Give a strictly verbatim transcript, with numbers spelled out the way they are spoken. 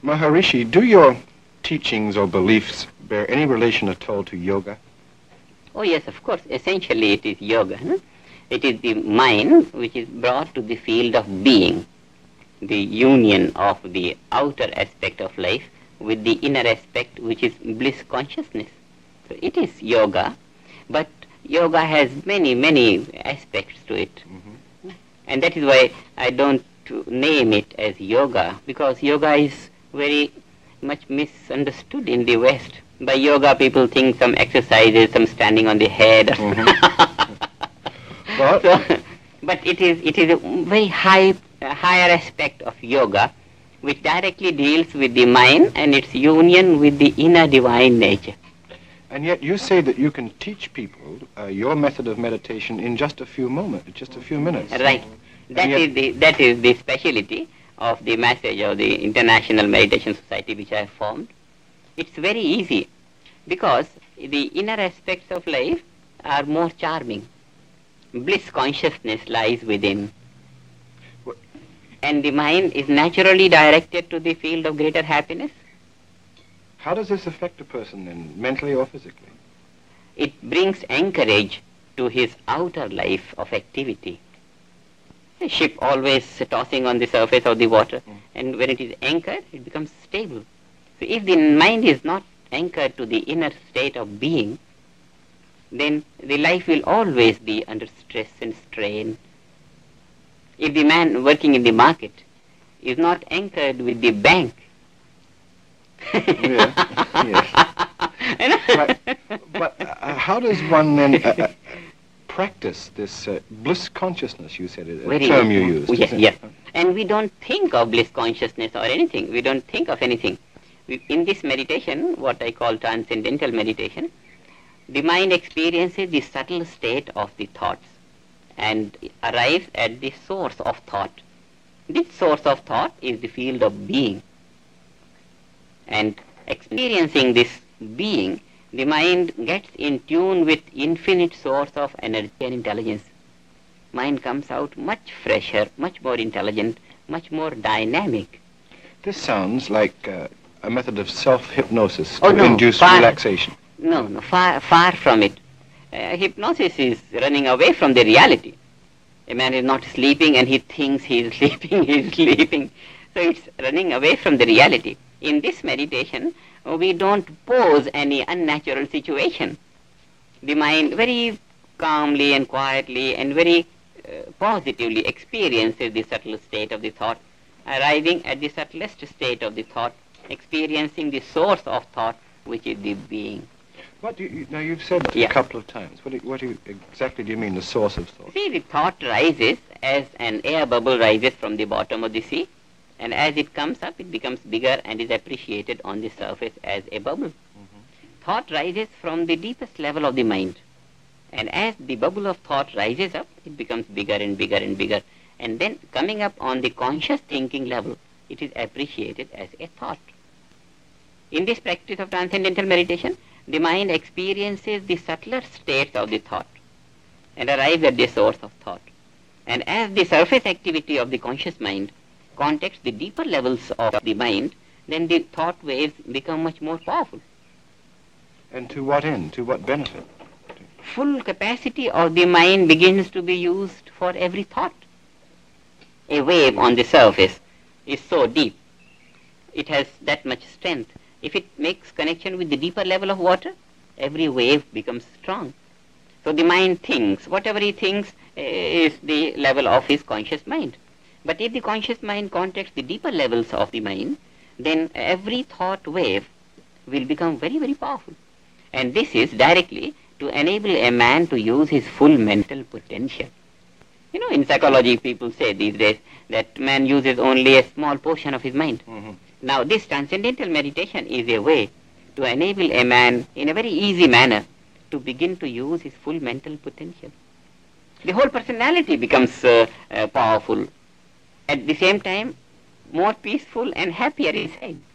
Maharishi, do your teachings or beliefs bear any relation at all to yoga? Oh yes, of course. Essentially it is yoga. Huh? It is the mind which is brought to the field of being, the union of the outer aspect of life with the inner aspect which is bliss consciousness. So it is yoga, but yoga has many, many aspects to it. Mm-hmm. And that is why I don't name it as yoga, because yoga is very much misunderstood in the West. By yoga people think some exercises, some standing on the head. Mm-hmm. Well, so, but it is it is a very high, uh, higher aspect of yoga, which directly deals with the mind and its union with the inner divine nature. And yet you say that you can teach people uh, your method of meditation in just a few moments, just a few minutes. Right. That is the that is the speciality of the message of the International Meditation Society which I have formed. It's very easy because the inner aspects of life are more charming. Bliss consciousness lies within. What? And the mind is naturally directed to the field of greater happiness. How does this affect a person then, mentally or physically? It brings anchorage to his outer life of activity. A ship always tossing on the surface of the water, mm. and when it is anchored, it becomes stable. So if the mind is not anchored to the inner state of being, then the life will always be under stress and strain. If the man working in the market is not anchored with the bank, yeah, yes. But, but uh, how does one then uh, uh, practice this uh, bliss consciousness, you said, a Very term you used? Yes, yes. And we don't think of bliss consciousness or anything. We don't think of anything. We, in this meditation, what I call transcendental meditation, the mind experiences the subtle state of the thoughts and arrives at the source of thought. This source of thought is the field of being. And experiencing this being, the mind gets in tune with infinite source of energy and intelligence. Mind comes out much fresher, much more intelligent, much more dynamic. This sounds like uh, a method of self-hypnosis oh, to no, induce far, relaxation. No, no, far, far from it. Uh, hypnosis is running away from the reality. A man is not sleeping and he thinks he is sleeping, he is sleeping. So it's running away from the reality. In this meditation, we don't pose any unnatural situation. The mind very calmly and quietly and very uh, positively experiences the subtle state of the thought, arriving at the subtlest state of the thought, experiencing the source of thought, which is the being. What do you, now you've said yeah. a couple of times. What, do, what do you, exactly do you mean, the source of thought? See, the thought rises as an air bubble rises from the bottom of the sea. And as it comes up, it becomes bigger and is appreciated on the surface as a bubble. Mm-hmm. Thought rises from the deepest level of the mind. And as the bubble of thought rises up, it becomes bigger and bigger and bigger. And then coming up on the conscious thinking level, it is appreciated as a thought. In this practice of transcendental meditation, the mind experiences the subtler states of the thought and arrives at the source of thought. And as the surface activity of the conscious mind contacts the deeper levels of the mind, then the thought waves become much more powerful. And to what end? To what benefit? Full capacity of the mind begins to be used for every thought. A wave on the surface is so deep. It has that much strength. If it makes connection with the deeper level of water, every wave becomes strong. So the mind thinks. Whatever he thinks is the level of his conscious mind. But if the conscious mind contacts the deeper levels of the mind, then every thought wave will become very, very powerful. And this is directly to enable a man to use his full mental potential. You know, in psychology, people say these days that man uses only a small portion of his mind. Mm-hmm. Now, this transcendental meditation is a way to enable a man, in a very easy manner, to begin to use his full mental potential. The whole personality becomes uh, uh, powerful. At the same time, more peaceful and happier inside.